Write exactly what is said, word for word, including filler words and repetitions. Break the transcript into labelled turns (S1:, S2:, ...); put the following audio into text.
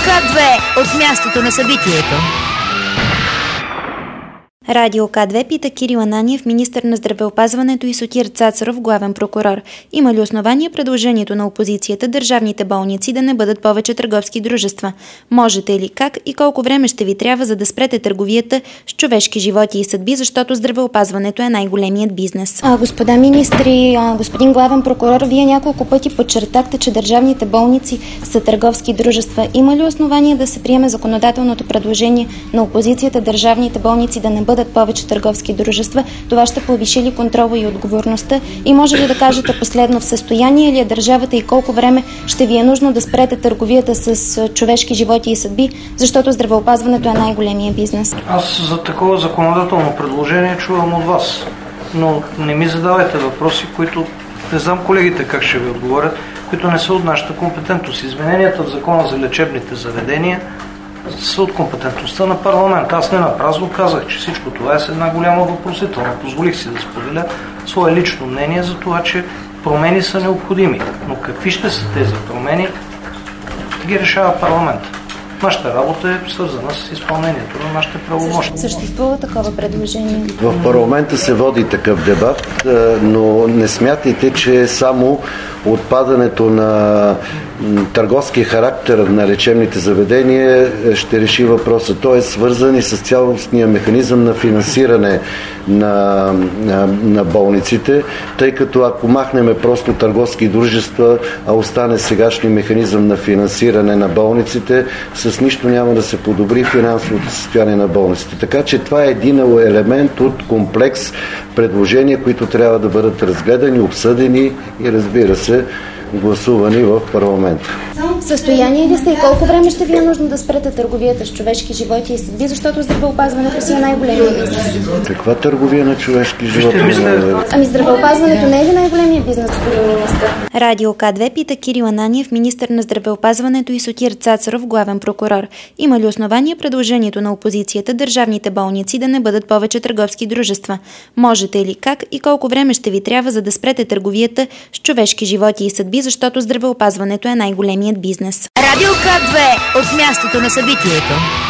S1: К две от мястото на събитието.
S2: Радио К две пита Кирил Ананиев, министър на здравеопазването, и Сотир Цацаров, главен прокурор. Има ли основание предложението на опозицията държавните болници да не бъдат повече търговски дружества? Можете ли, как и колко време ще ви трябва, за да спрете търговията с човешки животи и съдби, защото здравеопазването е най-големият бизнес?
S3: А, господа министри, а, господин главен прокурор, вие няколко пъти подчертахте, че държавните болници са търговски дружества. Има ли основание да се приеме законодателното предложение на опозицията държавните болници да не бъдат повече търговски дружества? Това ще повиши ли контрола и отговорността? И може ли да кажете последно, в състояние ли е държавата и колко време ще ви е нужно да спрете търговията с човешки животи и съдби, защото здравеопазването е най-големия бизнес?
S4: Аз за такова законодателно предложение чувам от вас, но не ми задавайте въпроси, които не знам колегите как ще ви отговорят, които не са от нашата компетентност. Измененията в закона за лечебните заведения са от компетентността на парламента. Аз не напразно казах, че всичко това е с една голяма въпросителна. Позволих си да споделя свое лично мнение за това, че промени са необходими. Но какви ще са тези промени, ги решава парламента. Нашата работа е свързана с изпълнението на нашите правомощия.
S3: Съществува такова предложение?
S5: В парламента се води такъв дебат, но не смятайте, че само отпадането на търговския характер на лечебните заведения ще реши въпроса. Той е свързан и с цялостния механизъм на финансиране на, на, на болниците, тъй като ако махнеме просто търговски дружества, а остане сегашния механизъм на финансиране на болниците, с нищо няма да се подобри финансовото състояние на болниците. Така че това е един елемент от комплекс предложения, които трябва да бъдат разгледани, обсъдени и, разбира се, гласувани в парламента.
S3: В състояние ли сте и колко време ще ви е нужно да спрете търговията с човешки животи и съдби, защото здравеопазването си е най-големия бизнес?
S5: Каква търговия на човешки животи?
S3: Ами здравеопазването не е ли най-големия бизнес, господин министър?
S2: Радио К две пита Кирил Ананиев, министър на здравеопазването, и Сотир Цацаров, главен прокурор. Има ли основание предложението на опозицията държавните болници да не бъдат повече търговски дружества? Можете ли, как и колко време ще ви трябва, за да спрете търговията с човешки животи и съдби, защото здравеопазването е най-големият бизнес?
S1: Радио К две от мястото на събитието.